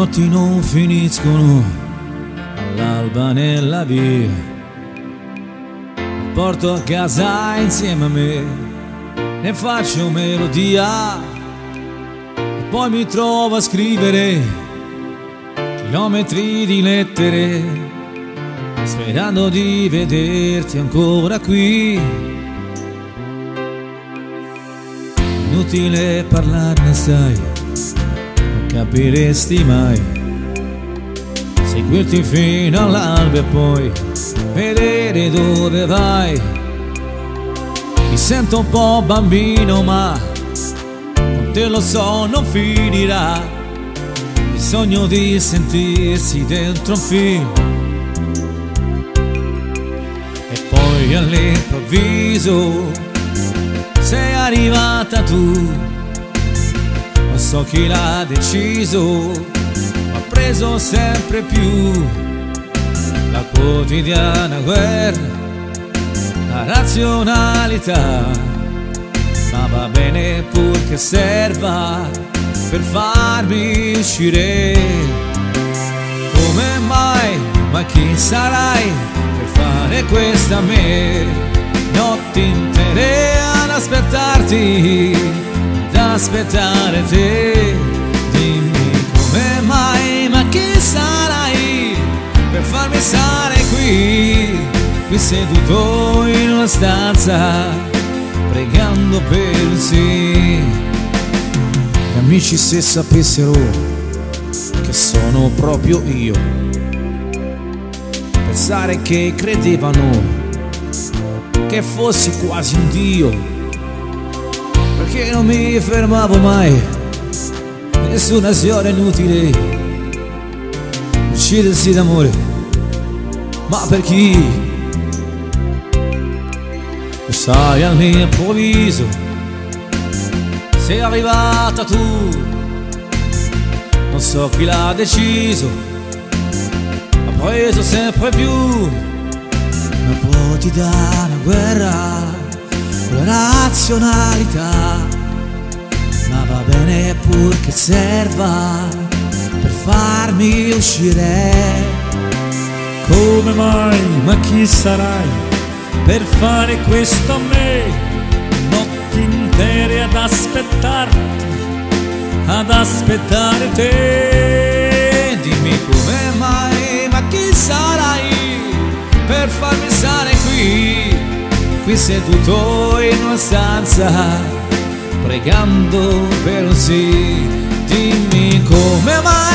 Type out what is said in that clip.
notti non finiscono all'alba nella via, mi porto a casa insieme a me, ne faccio melodia e poi mi trovo a scrivere chilometri di lettere, sperando di vederti ancora qui. Inutile parlarne, sai, non capiresti mai. Seguirti fino all'alba e poi vedere dove vai. Mi sento un po' bambino, ma con te lo so non finirà. Il sogno di sentirsi dentro un film e poi all'improvviso sei arrivata tu. Non so chi l'ha deciso, ma ho preso sempre più la quotidiana guerra, la razionalità. Ma va bene pur che serva per farmi uscire. Come mai, ma chi sarai per fare questo a me? Notti intere ad aspettarti, ad aspettare te. Dimmi come mai, ma chi sarai per farmi stare qui, qui seduto in una stanza, pregando per un sì. Gli amici se sapessero che sono proprio io, pensare che credevano che fossi quasi un dio, perché non mi fermavo mai, nessuna azione inutile, uccidersi d'amore, ma per chi? Lo sai, all'improvviso sei arrivata tu. Non so chi l'ha deciso, ha preso sempre più una quotidiana guerra con la razionalità. Ma va bene pur che serva per farmi uscire. Come mai, ma chi sarai per fare questo a me? Notti intere ad aspettarti, ad aspettare te. Dimmi come mai, ma chi sarai per farmi stare qui, qui seduto in una stanza, pregando per un sì. Dimmi come mai,